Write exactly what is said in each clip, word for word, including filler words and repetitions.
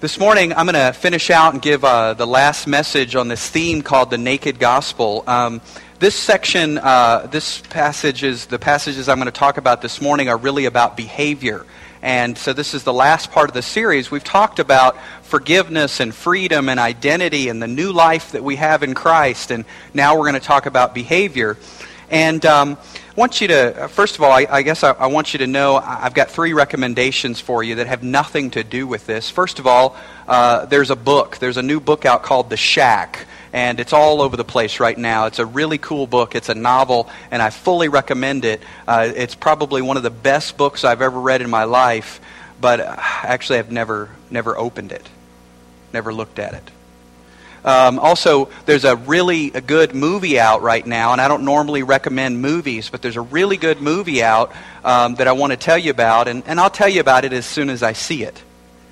This morning, I'm going to finish out and give uh, the last message on this theme called the Naked Gospel. Um, this section, uh, this passage is, the passages I'm going to talk about this morning are really about behavior. And so this is the last part of the series. We've talked about forgiveness and freedom and identity and the new life that we have in Christ. And now we're going to talk about behavior. And um, I want you to, first of all, I, I guess I, I want you to know I've got three recommendations for you that have nothing to do with this. First of all, uh, there's a book. There's a new book out called The Shack, and it's all over the place right now. It's a really cool book. It's a novel, and I fully recommend it. Uh, it's probably one of the best books I've ever read in my life, but actually I've never, never opened it, never looked at it. Um, also, there's a really a good movie out right now, and I don't normally recommend movies, but there's a really good movie out um, that I want to tell you about, and, and I'll tell you about it as soon as I see it.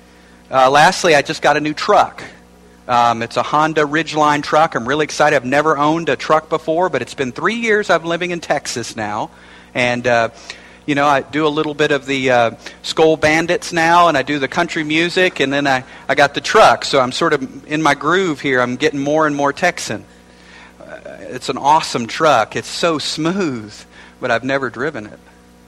Uh, lastly, I just got a new truck. Um, it's a Honda Ridgeline truck. I'm really excited. I've never owned a truck before, but it's been three years I'm living in Texas now, and uh, you know, I do a little bit of the uh, Skull Bandits now, and I do the country music, and then I, I got the truck. So I'm sort of in my groove here. I'm getting more and more Texan. Uh, it's an awesome truck. It's so smooth, but I've never driven it.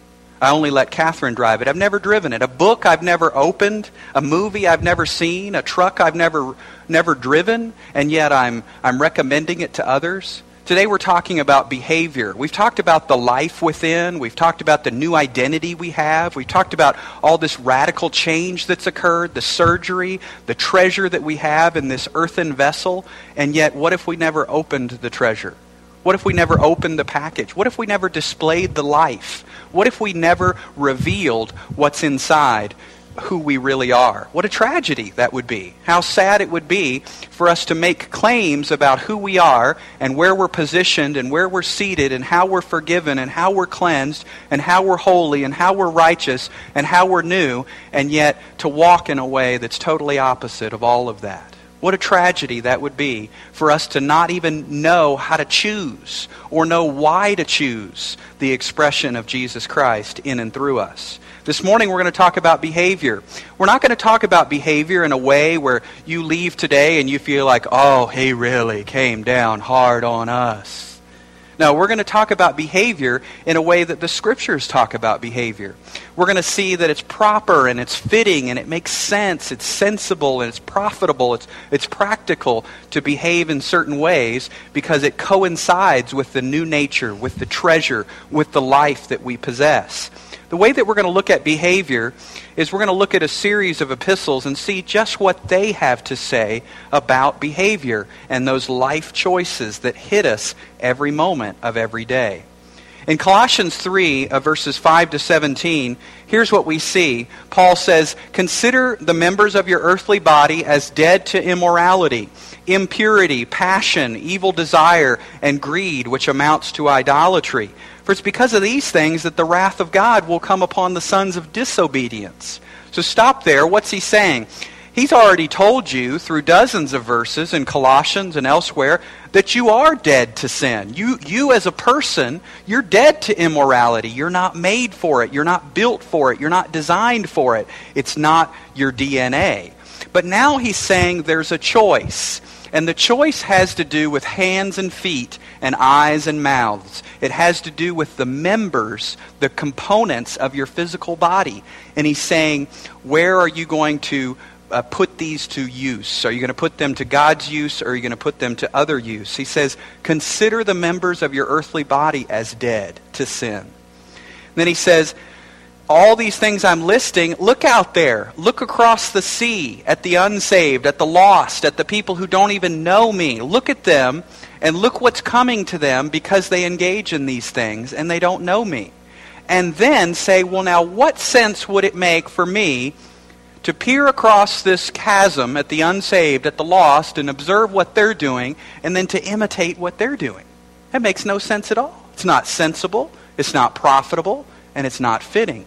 I only let Catherine drive it. I've never driven it. A book I've never opened, a movie I've never seen, a truck I've never never driven, and yet I'm I'm recommending it to others. Today we're talking about behavior. We've talked about the life within. We've talked about the new identity we have. We've talked about all this radical change that's occurred, the surgery, the treasure that we have in this earthen vessel. And yet, what if we never opened the treasure? What if we never opened the package? What if we never displayed the life? What if we never revealed what's inside, who we really are? What a tragedy that would be. How sad it would be for us to make claims about who we are and where we're positioned and where we're seated and how we're forgiven and how we're cleansed and how we're holy and how we're righteous and how we're new, and yet to walk in a way that's totally opposite of all of that. What a tragedy that would be for us to not even know how to choose or know why to choose the expression of Jesus Christ in and through us. This morning we're going to talk about behavior. We're not going to talk about behavior in a way where you leave today and you feel like, oh, he really came down hard on us. No, we're going to talk about behavior in a way that the Scriptures talk about behavior. We're going to see that it's proper and it's fitting and it makes sense, it's sensible and it's profitable, it's, it's practical to behave in certain ways because it coincides with the new nature, with the treasure, with the life that we possess. The way that we're going to look at behavior is we're going to look at a series of epistles and see just what they have to say about behavior and those life choices that hit us every moment of every day. In Colossians three, uh, verses five to seventeen, here's what we see. Paul says, "Consider the members of your earthly body as dead to immorality, impurity, passion, evil desire, and greed, which amounts to idolatry. For it's because of these things that the wrath of God will come upon the sons of disobedience." So stop there. What's he saying? He's already told you through dozens of verses in Colossians and elsewhere that you are dead to sin. You, you as a person, you're dead to immorality. You're not made for it. You're not built for it. You're not designed for it. It's not your D N A. But now he's saying there's a choice. And the choice has to do with hands and feet and eyes and mouths. It has to do with the members, the components of your physical body. And he's saying, where are you going to uh, put these to use? Are you going to put them to God's use, or are you going to put them to other use? He says, consider the members of your earthly body as dead to sin. And then he says, all these things I'm listing, look out there. Look across the sea at the unsaved, at the lost, at the people who don't even know me. Look at them and look what's coming to them because they engage in these things and they don't know me. And then say, well, now what sense would it make for me to peer across this chasm at the unsaved, at the lost, and observe what they're doing, and then to imitate what they're doing? That makes no sense at all. It's not sensible, it's not profitable, and it's not fitting.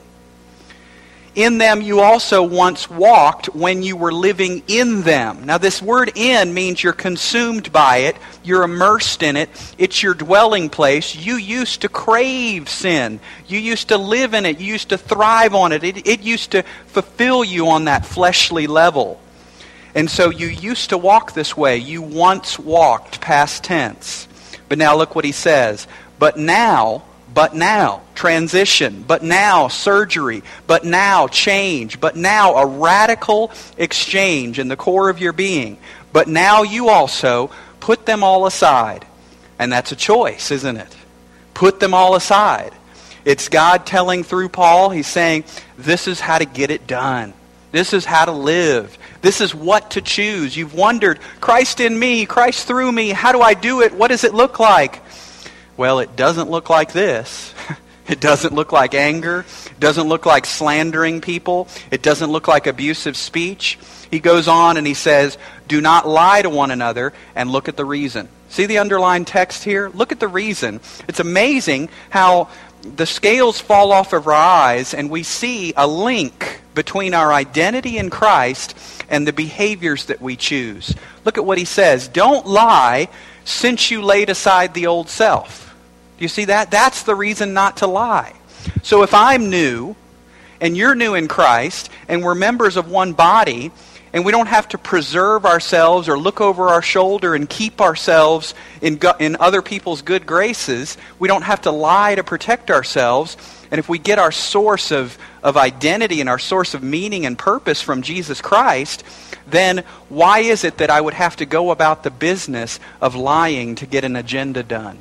In them you also once walked when you were living in them. Now this word in means you're consumed by it, you're immersed in it, it's your dwelling place. You used to crave sin. You used to live in it. You used to thrive on it. It, it used to fulfill you on that fleshly level. And so you used to walk this way. You once walked, past tense. But now look what he says. But now, but now, transition. But now, surgery. But now, change. But now, a radical exchange in the core of your being. But now you also put them all aside. And that's a choice, isn't it? Put them all aside. It's God telling through Paul, he's saying, this is how to get it done. This is how to live. This is what to choose. You've wondered, Christ in me, Christ through me, how do I do it? What does it look like? Well, it doesn't look like this. It doesn't look like anger. It doesn't look like slandering people. It doesn't look like abusive speech. He goes on and he says, do not lie to one another, and look at the reason. See the underlined text here? Look at the reason. It's amazing how the scales fall off of our eyes and we see a link between our identity in Christ and the behaviors that we choose. Look at what he says. Don't lie since you laid aside the old self. Do you see that? That's the reason not to lie. So if I'm new and you're new in Christ and we're members of one body and we don't have to preserve ourselves or look over our shoulder and keep ourselves in, go- in other people's good graces, we don't have to lie to protect ourselves. And if we get our source of, of identity and our source of meaning and purpose from Jesus Christ, then why is it that I would have to go about the business of lying to get an agenda done?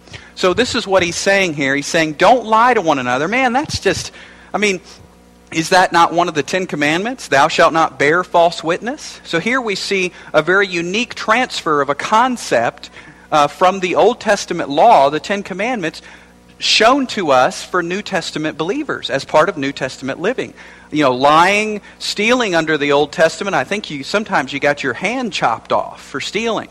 So this is what he's saying here. He's saying, don't lie to one another. Man, that's just, I mean, is that not one of the Ten Commandments? Thou shalt not bear false witness. So here we see a very unique transfer of a concept uh, from the Old Testament law, the Ten Commandments, shown to us for New Testament believers as part of New Testament living. You know, lying, stealing under the Old Testament, I think you sometimes you got your hand chopped off for stealing.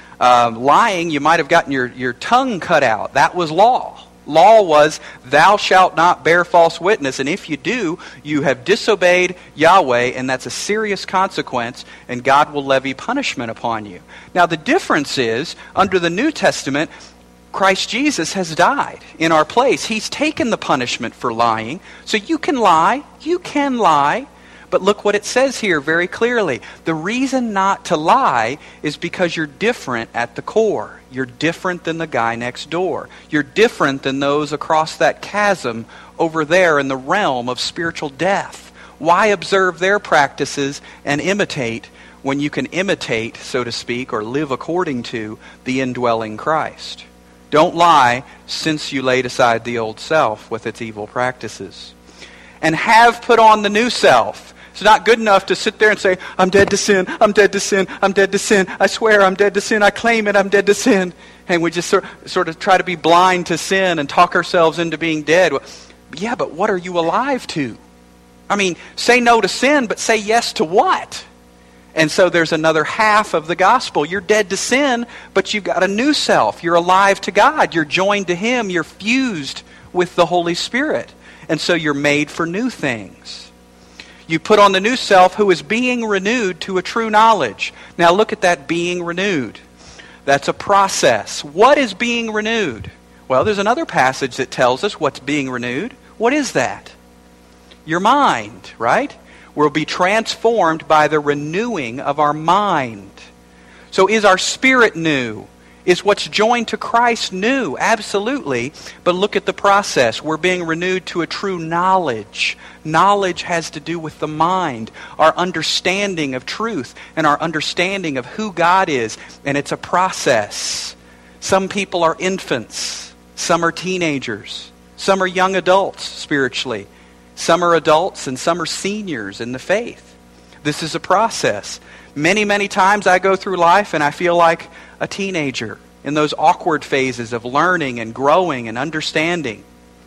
Um, lying, you might have gotten your, your tongue cut out. That was law. Law was, thou shalt not bear false witness. And if you do, you have disobeyed Yahweh, and that's a serious consequence, and God will levy punishment upon you. Now the difference is, under the New Testament, Christ Jesus has died in our place. He's taken the punishment for lying. So you can lie. You can lie. But look what it says here very clearly. The reason not to lie is because you're different at the core. You're different than the guy next door. You're different than those across that chasm over there in the realm of spiritual death. Why observe their practices and imitate when you can imitate, so to speak, or live according to the indwelling Christ? Don't lie since you laid aside the old self with its evil practices. And have put on the new self. It's not good enough to sit there and say, I'm dead to sin, I'm dead to sin, I'm dead to sin, I swear I'm dead to sin, I claim it, I'm dead to sin. And we just sort, sort of try to be blind to sin and talk ourselves into being dead. Well, yeah, but what are you alive to? I mean, say no to sin, but say yes to what? And so there's another half of the gospel. You're dead to sin, but you've got a new self. You're alive to God. You're joined to Him. You're fused with the Holy Spirit. And so you're made for new things. You put on the new self who is being renewed to a true knowledge. Now look at that being renewed. That's a process. What is being renewed? Well, there's another passage that tells us what's being renewed. What is that? Your mind, right? We'll be transformed by the renewing of our mind. So is our spirit new? Is what's joined to Christ new? Absolutely. But look at the process. We're being renewed to a true knowledge. Knowledge has to do with the mind, our understanding of truth, and our understanding of who God is. And it's a process. Some people are infants. Some are teenagers. Some are young adults spiritually. Some are adults and some are seniors in the faith. This is a process. Many, many times I go through life and I feel like a teenager in those awkward phases of learning and growing and understanding.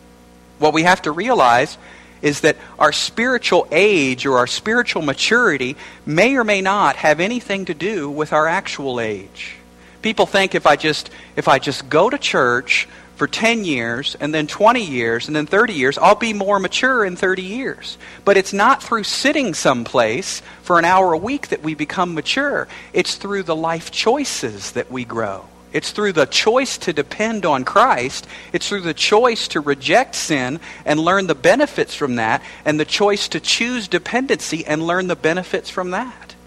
What we have to realize is that our spiritual age or our spiritual maturity may or may not have anything to do with our actual age. People think if I just if I just go to church for ten years, and then twenty years, and then thirty years, I'll be more mature in thirty years. But it's not through sitting someplace for an hour a week that we become mature. It's through the life choices that we grow. It's through the choice to depend on Christ. It's through the choice to reject sin and learn the benefits from that, and the choice to choose dependency and learn the benefits from that.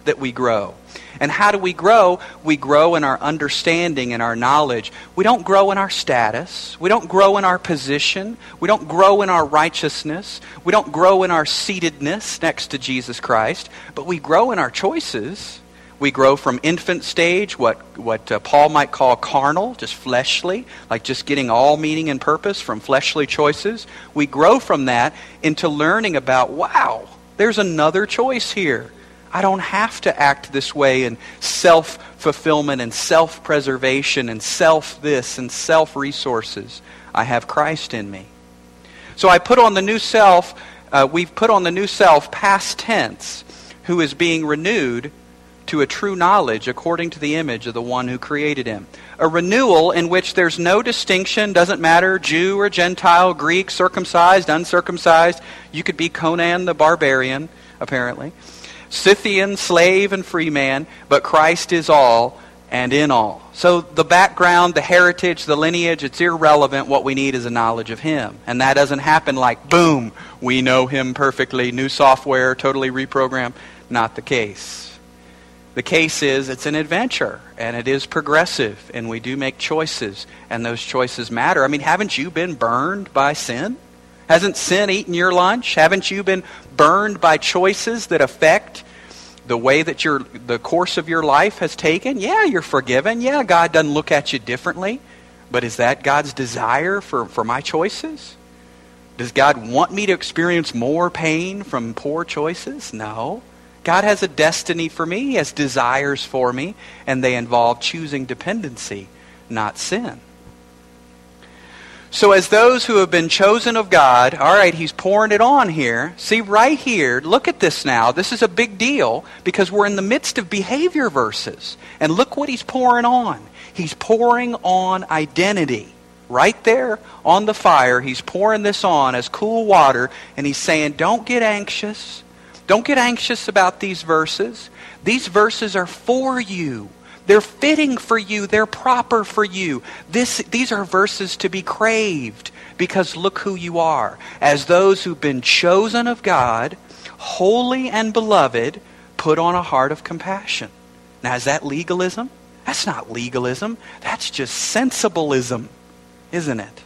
that we grow. And how do we grow? We grow in our understanding and our knowledge. We don't grow in our status. We don't grow in our position. We don't grow in our righteousness. We don't grow in our seatedness next to Jesus Christ. But we grow in our choices. We grow from infant stage, what, what uh, Paul might call carnal, just fleshly, like just getting all meaning and purpose from fleshly choices. We grow from that into learning about, wow, there's another choice here. I don't have to act this way in self-fulfillment and self-preservation and self-this and self-resources. I have Christ in me. So I put on the new self, uh, we've put on the new self, past tense, who is being renewed to a true knowledge according to the image of the one who created him. A renewal in which there's no distinction, doesn't matter, Jew or Gentile, Greek, circumcised, uncircumcised. You could be Conan the Barbarian, apparently. Scythian, slave, and free man, but Christ is all and in all. So the background, the heritage, the lineage, it's irrelevant. What we need is a knowledge of Him. And that doesn't happen like, boom, we know Him perfectly, new software, totally reprogrammed. Not the case. The case is it's an adventure, and it is progressive, and we do make choices, and those choices matter. I mean, haven't you been burned by sin? Hasn't sin eaten your lunch? Haven't you been burned by choices that affect the way that your the course of your life has taken? Yeah, you're forgiven. Yeah, God doesn't look at you differently. But is that God's desire for, for my choices? Does God want me to experience more pain from poor choices? No. God has a destiny for me. He has desires for me. And they involve choosing dependency, not sin. So as those who have been chosen of God, all right, He's pouring it on here. See, right here, look at this now. This is a big deal because we're in the midst of behavior verses. And look what He's pouring on. He's pouring on identity. Right there on the fire, He's pouring this on as cool water. And He's saying, don't get anxious. Don't get anxious about these verses. These verses are for you. They're fitting for you. They're proper for you. This, these are verses to be craved because look who you are. As those who've been chosen of God, holy and beloved, put on a heart of compassion. Now, is that legalism? That's not legalism. That's just sensibleism, isn't it?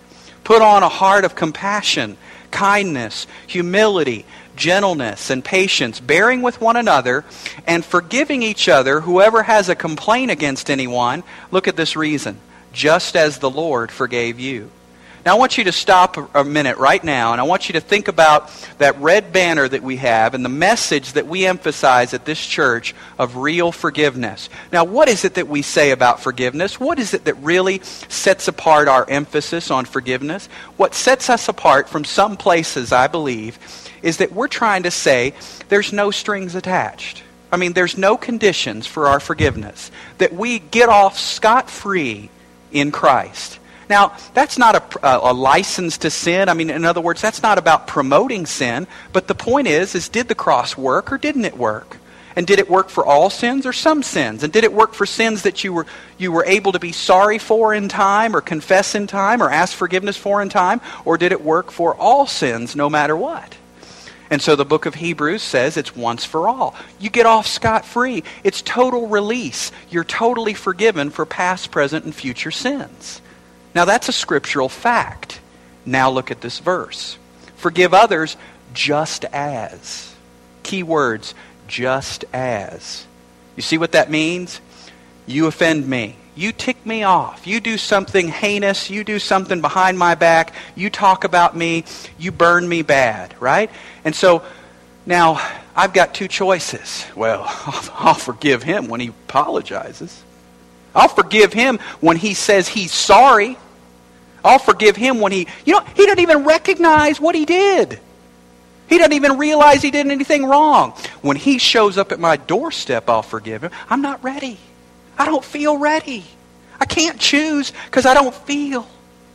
Put on a heart of compassion, kindness, humility, gentleness, and patience, bearing with one another, and forgiving each other, whoever has a complaint against anyone. Look at this reason. Just as the Lord forgave you. Now I want you to stop a minute right now, and I want you to think about that red banner that we have and the message that we emphasize at this church of real forgiveness. Now, what is it that we say about forgiveness? What is it that really sets apart our emphasis on forgiveness? What sets us apart from some places, I believe, is that we're trying to say there's no strings attached. I mean, there's no conditions for our forgiveness. That we get off scot-free in Christ. Now, that's not a, a license to sin. I mean, in other words, that's not about promoting sin. But the point is, is did the cross work or didn't it work? And did it work for all sins or some sins? And did it work for sins that you were you were able to be sorry for in time or confess in time or ask forgiveness for in time? Or did it work for all sins no matter what? And so the book of Hebrews says it's once for all. You get off scot-free. It's total release. You're totally forgiven for past, present, and future sins. Now that's a scriptural fact. Now look at this verse. Forgive others just as. Key words, just as. You see what that means? You offend me. You tick me off. You do something heinous. You do something behind my back. You talk about me. You burn me bad, right? And so now I've got two choices. Well, I'll, I'll forgive him when he apologizes. I'll forgive him when he says he's sorry. I'll forgive him when he, you know, he doesn't even recognize what he did. He doesn't even realize he did anything wrong. When he shows up at my doorstep, I'll forgive him. I'm not ready. I don't feel ready. I can't choose because I don't feel.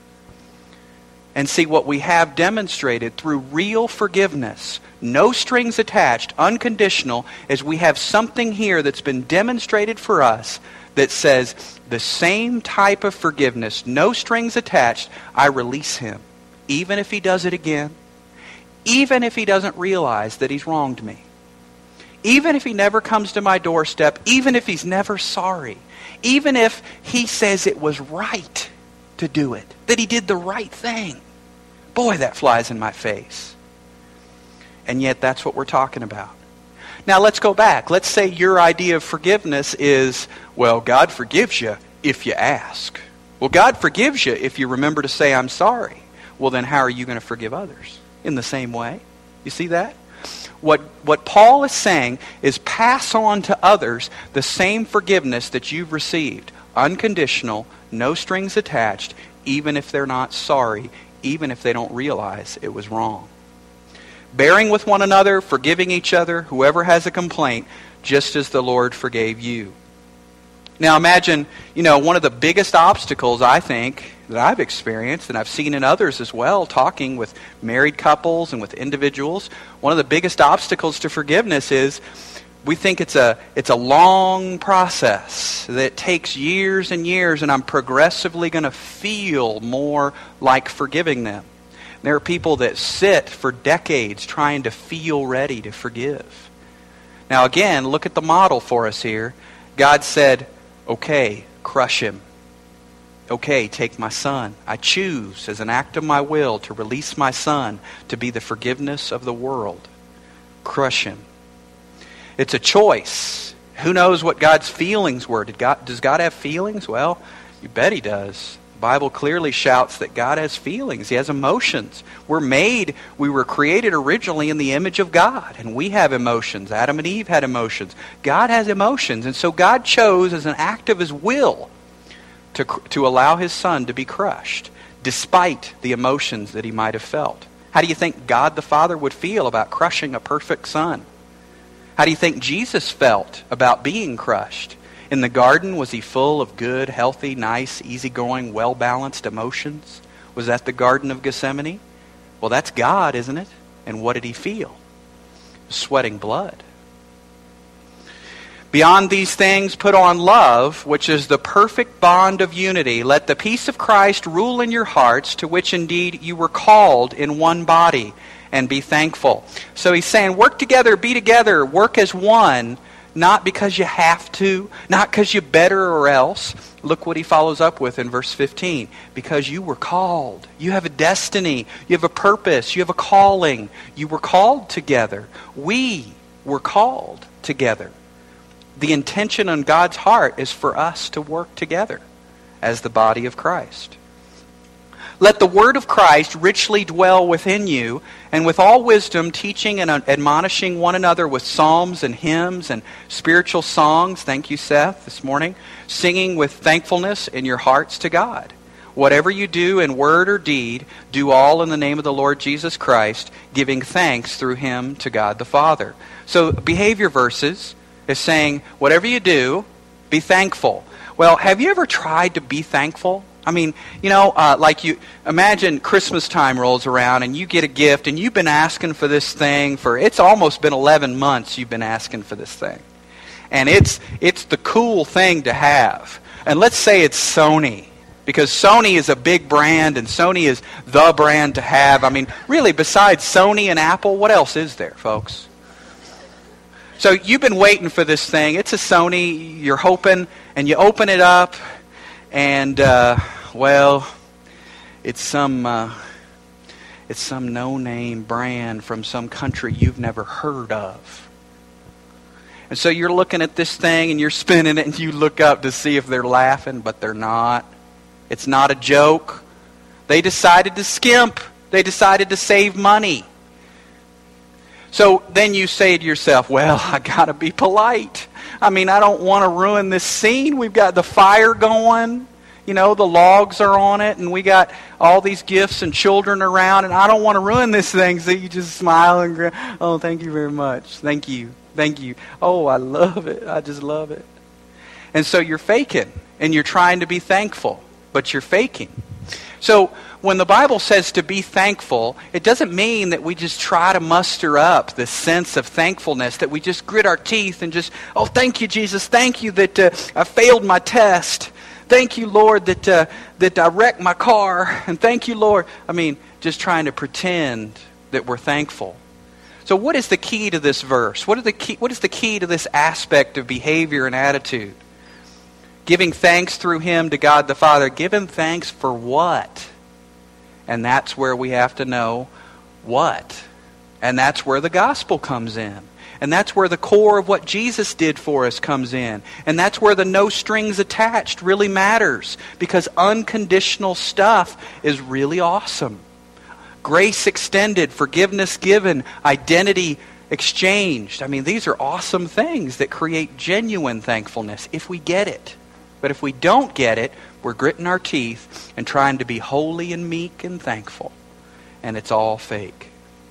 And see, what we have demonstrated through real forgiveness, no strings attached, unconditional, is we have something here that's been demonstrated for us that says the same type of forgiveness, no strings attached, I release him. Even if he does it again. Even if he doesn't realize that he's wronged me. even if he never comes to my doorstep, even if he's never sorry, even if he says it was right to do it, that he did the right thing. Boy, that flies in my face. And yet that's what we're talking about. Now let's go back. Let's say your idea of forgiveness is, well, God forgives you if you ask. Well, God forgives you if you remember to say, I'm sorry. Well, then how are you going to forgive others? In the same way. You see that? What, what Paul is saying is pass on to others the same forgiveness that you've received. Unconditional, no strings attached, even if they're not sorry, even if they don't realize it was wrong. Bearing with one another, forgiving each other, whoever has a complaint, just as the Lord forgave you. Now imagine, you know, one of the biggest obstacles, I think, that I've experienced, and I've seen in others as well, talking with married couples and with individuals, one of the biggest obstacles to forgiveness is we think it's a it's a long process that takes years and years, and I'm progressively going to feel more like forgiving them. There are people that sit for decades trying to feel ready to forgive. Now again, look at the model for us here. God said, okay, crush him. Okay, take my son. I choose as an act of my will to release my son to be the forgiveness of the world. Crush him. It's a choice. Who knows what God's feelings were? Did God, does God have feelings? Well, you bet he does. The Bible clearly shouts that God has feelings. He has emotions. We're made, we were created originally in the image of God, and we have emotions. Adam and Eve had emotions. God has emotions, and so God chose as an act of his will to, to allow his son to be crushed, despite the emotions that he might have felt. How do you think God the Father would feel about crushing a perfect son? How do you think Jesus felt about being crushed? In the garden, was he full of good, healthy, nice, easygoing, well-balanced emotions? Was that the Garden of Gethsemane? Well, that's God, isn't it? And what did he feel? Sweating blood. Beyond these things, put on love, which is the perfect bond of unity. Let the peace of Christ rule in your hearts, to which indeed you were called in one body, and be thankful. So he's saying, work together, be together, work as one, not because you have to, not because you better or else. Look what he follows up with in verse fifteen. Because you were called. You have a destiny. You have a purpose. You have a calling. You were called together. We were called together. The intention on God's heart is for us to work together as the body of Christ. Let the word of Christ richly dwell within you, and with all wisdom teaching and admonishing one another with psalms and hymns and spiritual songs. Thank you, Seth, this morning. Singing with thankfulness in your hearts to God. Whatever you do in word or deed, do all in the name of the Lord Jesus Christ, giving thanks through him to God the Father. So behavior verses is saying, whatever you do, be thankful. Well, have you ever tried to be thankful? I mean, you know, uh, like you imagine Christmas time rolls around and you get a gift and you've been asking for this thing for, it's almost been eleven months you've been asking for this thing. And it's it's the cool thing to have. And let's say it's Sony, because Sony is a big brand and Sony is the brand to have. I mean, really, besides Sony and Apple, what else is there, folks? So you've been waiting for this thing. It's a Sony. You're hoping, and you open it up, and uh, well, it's some uh, it's some no-name brand from some country you've never heard of. And so you're looking at this thing, and you're spinning it, and you look up to see if they're laughing, but they're not. It's not a joke. They decided to skimp. They decided to save money. So then you say to yourself, well, I got to be polite. I mean, I don't want to ruin this scene. We've got the fire going. You know, the logs are on it, and we got all these gifts and children around, and I don't want to ruin this thing. So you just smile and go, oh, thank you very much. Thank you. Thank you. Oh, I love it. I just love it. And so you're faking, and you're trying to be thankful, but you're faking. So when the Bible says to be thankful, it doesn't mean that we just try to muster up this sense of thankfulness, that we just grit our teeth and just, oh, thank you, Jesus. Thank you that uh, I failed my test. Thank you, Lord, that uh, that I wrecked my car. And thank you, Lord. I mean, just trying to pretend that we're thankful. So what is the key to this verse? What, are the key, what is the key to this aspect of behavior and attitude? Giving thanks through Him to God the Father. Give Him thanks for what? And that's where we have to know what. And that's where the gospel comes in. And that's where the core of what Jesus did for us comes in. And that's where the no strings attached really matters. Because unconditional stuff is really awesome. Grace extended, forgiveness given, identity exchanged. I mean, these are awesome things that create genuine thankfulness if we get it. But if we don't get it, we're gritting our teeth and trying to be holy and meek and thankful. And it's all fake.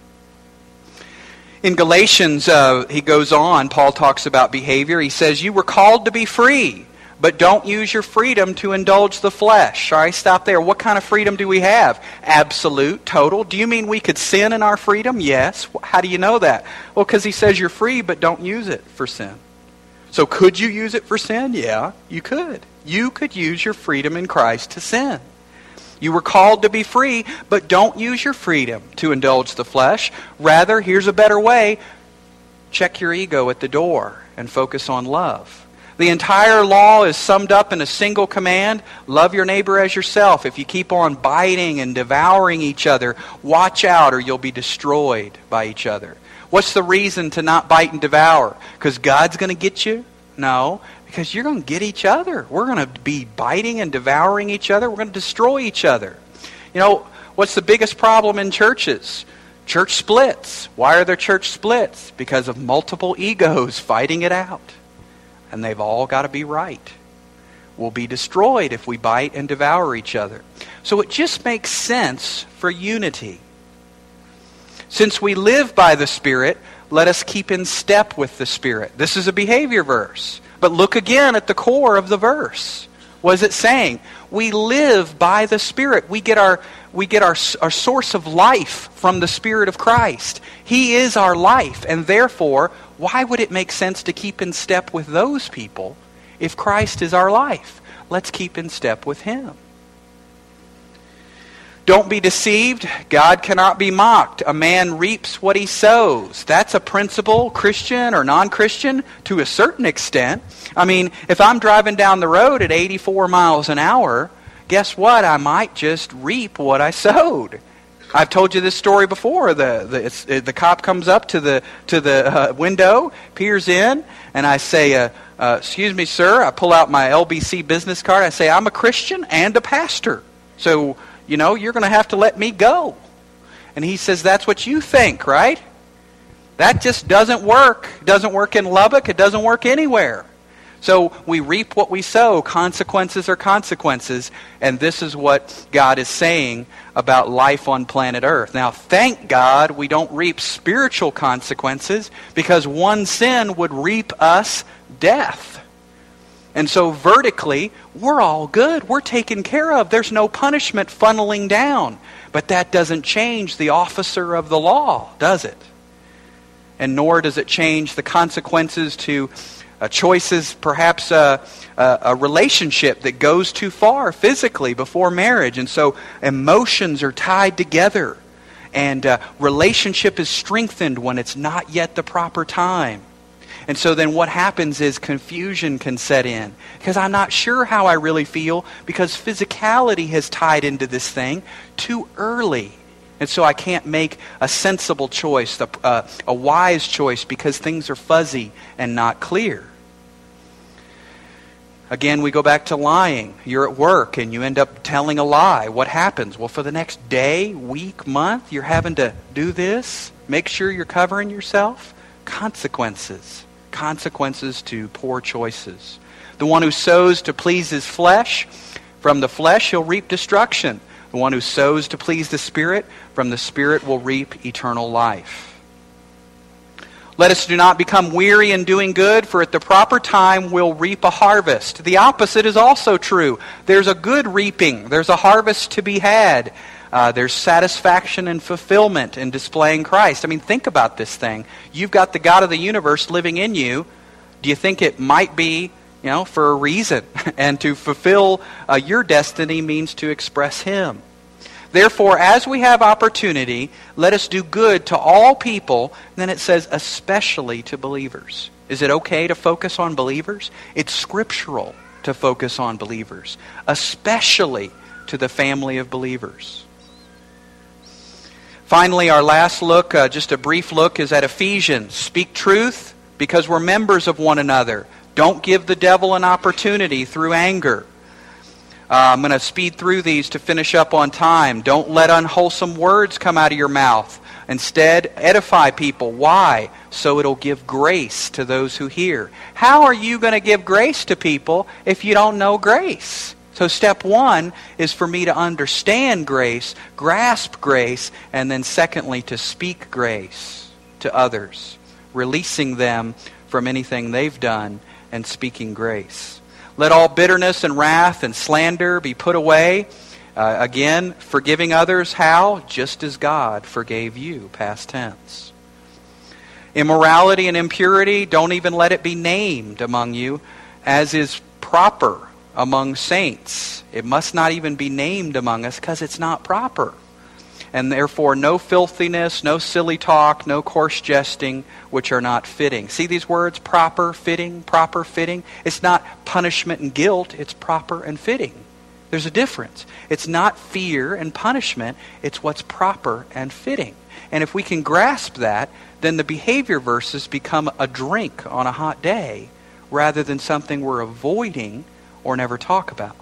In Galatians, uh, he goes on, Paul talks about behavior. He says, you were called to be free, but don't use your freedom to indulge the flesh. All right, stop there. What kind of freedom do we have? Absolute, total. Do you mean we could sin in our freedom? Yes. How do you know that? Well, because he says you're free, but don't use it for sin. So could you use it for sin? Yeah, you could. You could use your freedom in Christ to sin. You were called to be free, but don't use your freedom to indulge the flesh. Rather, here's a better way. Check your ego at the door and focus on love. The entire law is summed up in a single command. Love your neighbor as yourself. If you keep on biting and devouring each other, watch out or you'll be destroyed by each other. What's the reason to not bite and devour? Because God's going to get you? No. Because you're going to get each other. We're going to be biting and devouring each other. We're going to destroy each other. You know, what's the biggest problem in churches? Church splits. Why are there church splits? Because of multiple egos fighting it out. And they've all got to be right. We'll be destroyed if we bite and devour each other. So it just makes sense for unity. Since we live by the Spirit, let us keep in step with the Spirit. This is a behavior verse. But look again at the core of the verse. What is it saying? We live by the Spirit. We get our we get our, our source of life from the Spirit of Christ. He is our life. And therefore, why would it make sense to keep in step with those people if Christ is our life? Let's keep in step with Him. Don't be deceived. God cannot be mocked. A man reaps what he sows. That's a principle, Christian or non-Christian, to a certain extent. I mean, if I'm driving down the road at eighty-four miles an hour, guess what? I might just reap what I sowed. I've told you this story before. The the, it's, uh, the cop comes up to the to the uh, window, peers in, and I say, uh, uh, "Excuse me, sir." I pull out my L B C business card. I say, "I'm a Christian and a pastor, so you know you're going to have to let me go." And he says, "That's what you think, right?" That just doesn't work. It doesn't work in Lubbock. It doesn't work anywhere. So we reap what we sow. Consequences are consequences. And this is what God is saying about life on planet Earth. Now, thank God we don't reap spiritual consequences, because one sin would reap us death. And so vertically, we're all good. We're taken care of. There's no punishment funneling down. But that doesn't change the officer of the law, does it? And nor does it change the consequences to Uh, choices, perhaps uh, uh, a relationship that goes too far physically before marriage. And so emotions are tied together. And uh, relationship is strengthened when it's not yet the proper time. And so then what happens is confusion can set in. Because I'm not sure how I really feel, because physicality has tied into this thing too early. And so I can't make a sensible choice, a, uh, a wise choice, because things are fuzzy and not clear. Again, we go back to lying. You're at work and you end up telling a lie. What happens? Well, for the next day, week, month, you're having to do this. Make sure you're covering yourself. Consequences. Consequences to poor choices. The one who sows to please his flesh, from the flesh he'll reap destruction. The one who sows to please the Spirit, from the Spirit will reap eternal life. Let us do not become weary in doing good, for at the proper time we'll reap a harvest. The opposite is also true. There's a good reaping. There's a harvest to be had. Uh, there's satisfaction and fulfillment in displaying Christ. I mean, think about this thing. You've got the God of the universe living in you. Do you think it might be, you know, for a reason? And to fulfill uh, your destiny means to express Him. Therefore, as we have opportunity, let us do good to all people. And then it says, especially to believers. Is it okay to focus on believers? It's scriptural to focus on believers, especially to the family of believers. Finally, our last look, uh, just a brief look, is at Ephesians. Speak truth because we're members of one another. Don't give the devil an opportunity through anger. Uh, I'm going to speed through these to finish up on time. Don't let unwholesome words come out of your mouth. Instead, edify people. Why? So it'll give grace to those who hear. How are you going to give grace to people if you don't know grace? So step one is for me to understand grace, grasp grace, and then secondly, to speak grace to others, releasing them from anything they've done and speaking grace. Let all bitterness and wrath and slander be put away. Uh, again, forgiving others, how? Just as God forgave you, past tense. Immorality and impurity, don't even let it be named among you, as is proper among saints. It must not even be named among us because it's not proper. And therefore, no filthiness, no silly talk, no coarse jesting, which are not fitting. See these words? Proper, fitting, proper, fitting. It's not punishment and guilt. It's proper and fitting. There's a difference. It's not fear and punishment. It's what's proper and fitting. And if we can grasp that, then the behavior verses become a drink on a hot day rather than something we're avoiding or never talk about.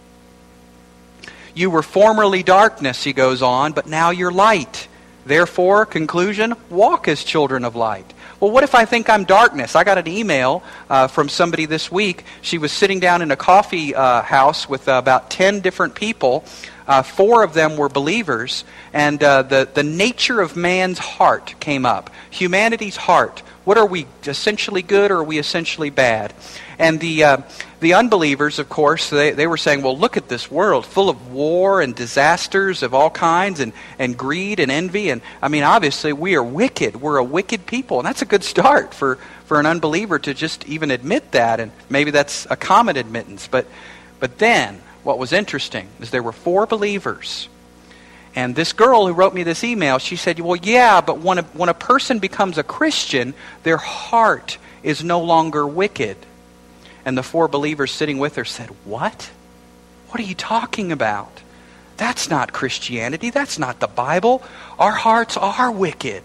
You were formerly darkness, he goes on, but now you're light. Therefore, conclusion, walk as children of light. Well, what if I think I'm darkness? I got an email uh, from somebody this week. She was sitting down in a coffee uh, house with uh, about ten different people. Uh, four of them were believers. And uh, the, the nature of man's heart came up. Humanity's heart. What are we, essentially good or are we essentially bad? And the uh, the unbelievers, of course, they, they were saying, well, look at this world full of war and disasters of all kinds and, and greed and envy. And I mean, obviously, we are wicked. We're a wicked people. And that's a good start for, for an unbeliever to just even admit that. And maybe that's a common admittance. But, but then, what was interesting is there were four believers. And this girl who wrote me this email, she said, well, yeah, but when a, when a person becomes a Christian, their heart is no longer wicked. And the four believers sitting with her said, what? What are you talking about? That's not Christianity. That's not the Bible. Our hearts are wicked.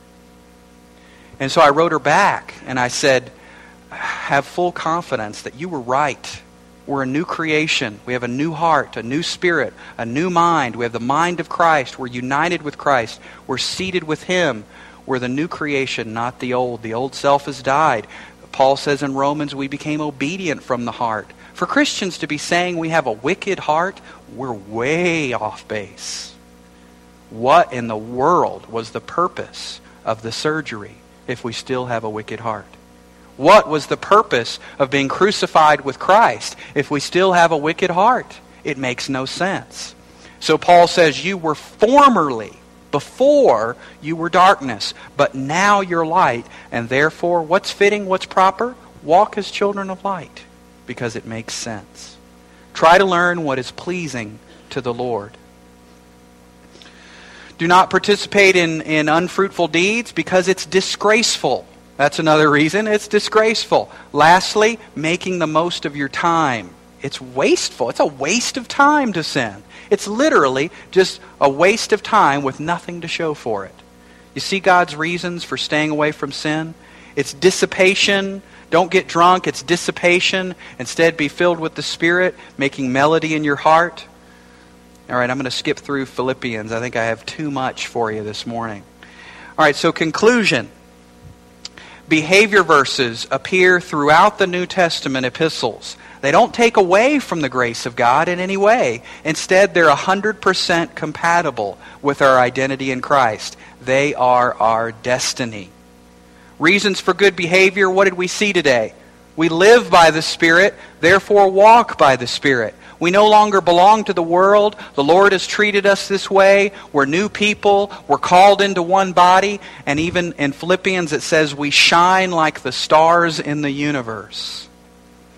And so I wrote her back and I said, have full confidence that you were right. We're a new creation. We have a new heart, a new spirit, a new mind. We have the mind of Christ. We're united with Christ. We're seated with Him. We're the new creation, not the old. The old self has died. Paul says in Romans, we became obedient from the heart. For Christians to be saying we have a wicked heart, we're way off base. What in the world was the purpose of the surgery if we still have a wicked heart? What was the purpose of being crucified with Christ if we still have a wicked heart? It makes no sense. So Paul says, you were formerly, before you were darkness, but now you're light. And therefore, what's fitting, what's proper? Walk as children of light, because it makes sense. Try to learn what is pleasing to the Lord. Do not participate in, in unfruitful deeds, because it's disgraceful. That's another reason. It's disgraceful. Lastly, making the most of your time. It's wasteful. It's a waste of time to sin. It's literally just a waste of time with nothing to show for it. You see God's reasons for staying away from sin? It's dissipation. Don't get drunk. It's dissipation. Instead, be filled with the Spirit, making melody in your heart. All right, I'm going to skip through Philippians. I think I have too much for you this morning. All right, so conclusion. Behavior verses appear throughout the New Testament epistles. They don't take away from the grace of God in any way. Instead, they're one hundred percent compatible with our identity in Christ. They are our destiny. Reasons for good behavior, what did we see today? We live by the Spirit, therefore walk by the Spirit. We no longer belong to the world. The Lord has treated us this way. We're new people. We're called into one body. And even in Philippians it says we shine like the stars in the universe.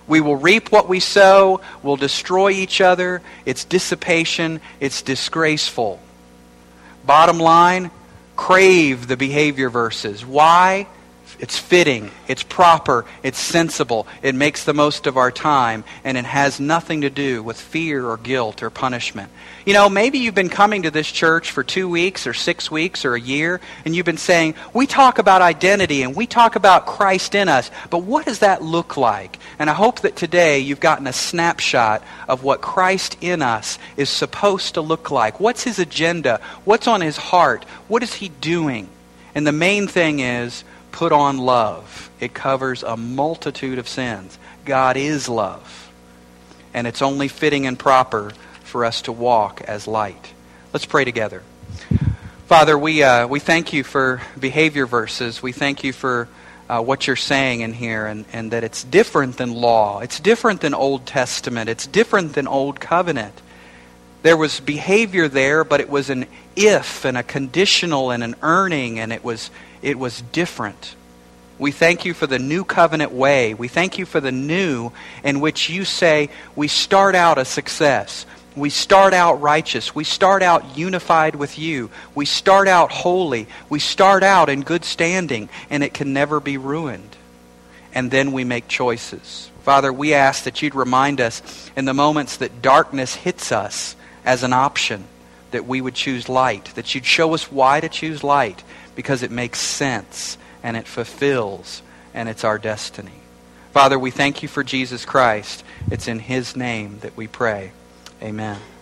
We will reap what we sow. We'll destroy each other. It's dissipation. It's disgraceful. Bottom line, crave the behavior verses. Why? It's fitting, it's proper, it's sensible, it makes the most of our time, and it has nothing to do with fear or guilt or punishment. You know, maybe you've been coming to this church for two weeks or six weeks or a year, and you've been saying, we talk about identity and we talk about Christ in us, but what does that look like? And I hope that today you've gotten a snapshot of what Christ in us is supposed to look like. What's his agenda? What's on his heart? What is he doing? And the main thing is, put on love. It covers a multitude of sins. God is love. And it's only fitting and proper for us to walk as light. Let's pray together. Father, we uh, we thank you for behavior verses. We thank you for uh, what you're saying in here, and, and that it's different than law. It's different than Old Testament. It's different than Old Covenant. There was behavior there, but it was an if and a conditional and an earning, and it was it was different. We thank you for the new covenant way. We thank you for the new in which you say we start out a success. We start out righteous. We start out unified with you. We start out holy. We start out in good standing, and it can never be ruined. And then we make choices. Father, we ask that you'd remind us in the moments that darkness hits us as an option, that we would choose light, that you'd show us why to choose light, because it makes sense and it fulfills and it's our destiny. Father, we thank you for Jesus Christ. It's in his name that we pray. Amen.